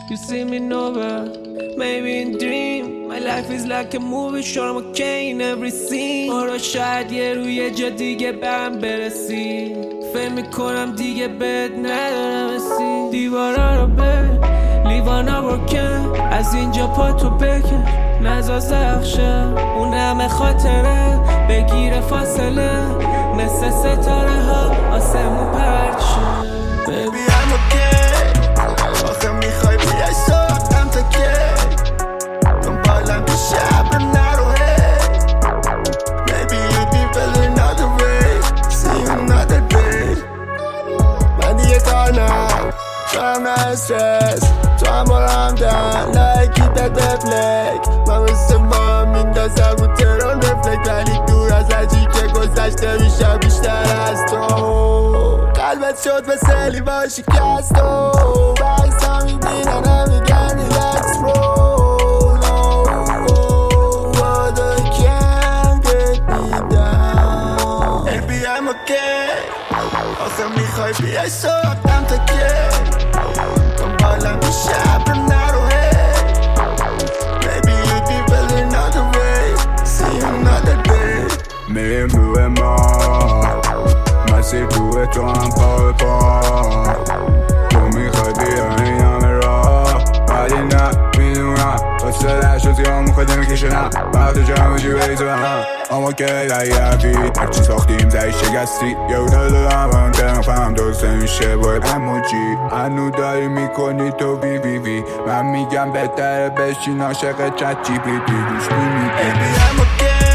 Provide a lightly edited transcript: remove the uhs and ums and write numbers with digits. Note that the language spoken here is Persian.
You see me nowhere, maybe in dream. My life is like a movie, sure I'm okay in every scene. آره شاید یه روی یه جا دیگه برم برسی. فکر میکنم دیگه بهت ندارم اسی. دیوارا رو ببین، لیوانا برکن. از اینجا پا تو بکن، نزا زخشه. اون همه خاطره بگیره فاصله، مثل ستاره ها آسمون پرد شه. Baby I'm okay. آخه میخوای بیای ساختم تا که دنبالم تو شب نرو هی. Maybe you be feeling another way. See you another day. من دیگه کارنم تو هم نه استرس، تو هم بارو همدن لایکی داده فلک. من مثل ما میندازم رو ترون رفلک، ولی دور از هرچی که گذشته میشه بیشتر از تو. قلبت شد مثل لیوان شکست و بحثا میبینن نمیگن ریلکس برو. I can't get me down. Baby I'm okay. آخه میخوای بیای ساختم تا که دنبالم تو شب نرو هی. Maybe you be feeling another way. See you another day. میریم روی ما مسیر توی تو هم پا به پا. تو میخوای بیا این همه راه، ولی نه میدونم واسه لحشو زیان میخواد نمیکشنم. وقت جمع چی بری تو هم I'm okay like happy. هرچی ساختیم زی شکستی یه رو دادم من ترم فهم دوسته میشه باید اموجی. هنو داری میکنی تو بی بی بی. من میگم بهتره بشین عاشق چت جی پی تی. گوش Baby I'm okay.